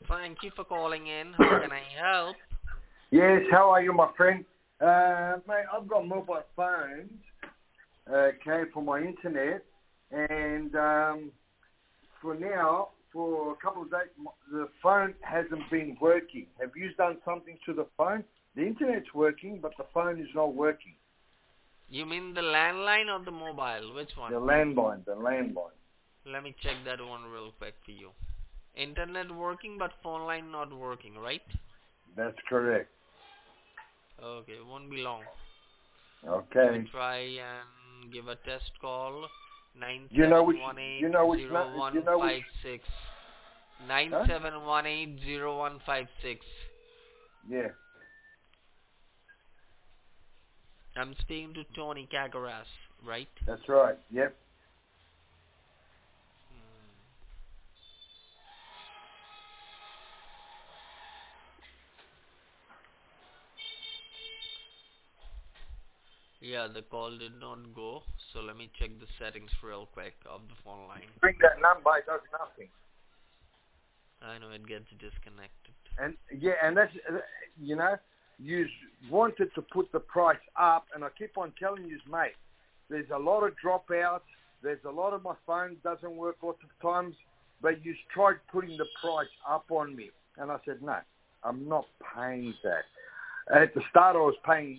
Thank you for calling in. How can I help? Yes, how are you, my friend? Mate, I've got mobile phones, for my internet, and for now, for a couple of days, the phone hasn't been working. Have you done something to the phone? The internet's working, but the phone is not working. You mean the landline or the mobile? Which one? The landline. Let me check that one real quick for you. Internet working, but phone line not working, right? That's correct. Okay, it won't be long. Okay. Let me try and give a test call. You know which 97180156. 97180156. Yeah. I'm speaking to Tony Kagaras, right? That's right. Yep. Yeah, the call did not go, so let me check the settings real quick of the phone line. Bring that number, it does nothing. I know it gets disconnected. And that's, you wanted to put the price up, and I keep on telling you, mate, there's a lot of dropouts, there's a lot of my phone doesn't work lots of times, but you tried putting the price up on me. And I said, no, I'm not paying that. At the start, I was paying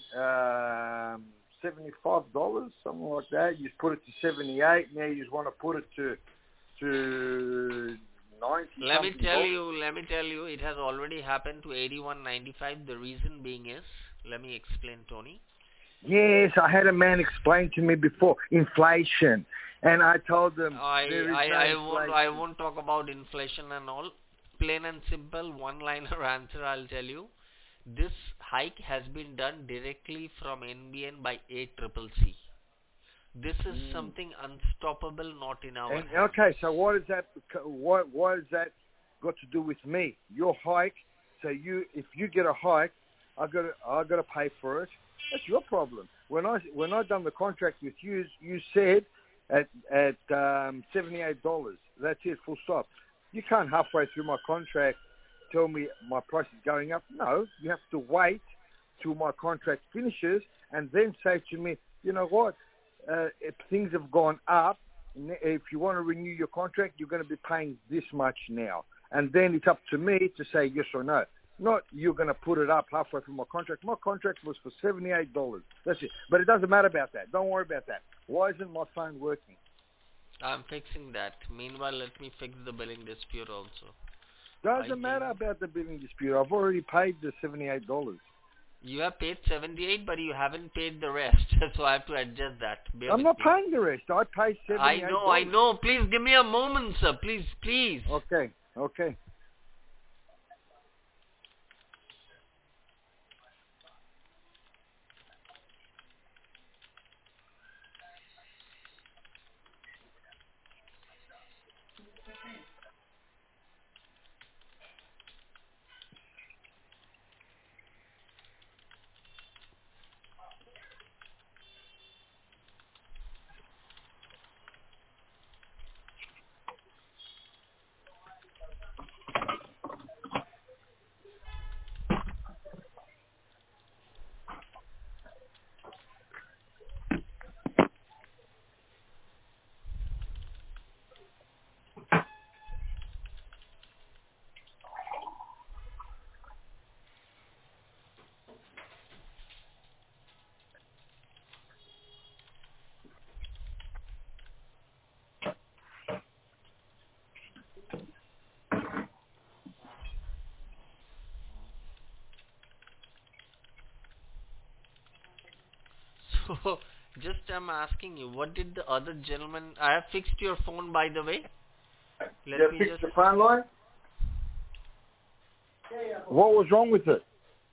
$75, something like that. You put it to 78. Now you want to put it to 90. Let me tell you, it has already happened to 81.95. The reason being is, let me explain, Tony. Yes, I had a man explain to me before inflation, and I told them I won't talk about inflation and all. Plain and simple, one-liner answer. I'll tell you. This hike has been done directly from NBN by ACCC. This is something unstoppable, not in our hands. Okay, so what is that? What is that got to do with me? Your hike. So if you get a hike, I got to pay for it. That's your problem. When I done the contract with you, you said at $78. That's it, full stop. You can't halfway through my contract tell me my price is going up. No, you have to wait till my contract finishes and then say to me, you know what, if things have gone up, if you want to renew your contract, you're going to be paying this much now. And then it's up to me to say yes or no. Not you're going to put it up halfway through my contract. My contract was for $78. That's it. But it doesn't matter about that. Don't worry about that. Why isn't my phone working? I'm fixing that. Meanwhile, let me fix the billing dispute also. Doesn't matter about the billing dispute. I've already paid the $78. You have paid 78, but you haven't paid the rest, so I have to adjust that. I'm not paying the rest. I paid $78. I know. Please give me a moment, sir. Please. Okay. So, just I'm asking you, what did the other gentleman... I have fixed your phone, by the way. You fixed the phone line? What was wrong with it?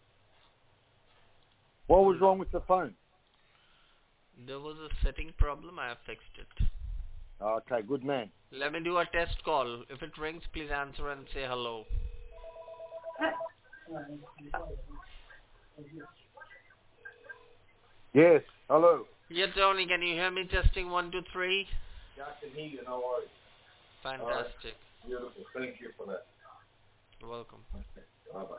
What was wrong with the phone? There was a setting problem. I have fixed it. Okay, good man. Let me do a test call. If it rings, please answer and say hello. Yes, hello. Yeah, Tony, can you hear me? Testing 1, 2, 3. Yeah, I can hear you, no worries. Fantastic. Right. Beautiful, thank you for that. welcome. Okay. Bye-bye.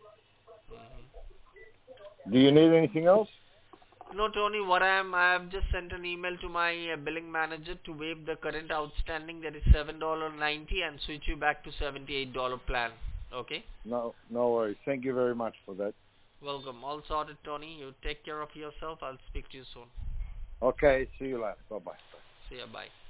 Hmm. Do you need anything else? No, Tony, I have just sent an email to my billing manager to waive the current outstanding, that is $7.90, and switch you back to $78 plan. Okay? No worries. Thank you very much for that. Welcome. All sorted, Tony. You take care of yourself. I'll speak to you soon. Okay, see you later. Bye-bye. See ya. Bye.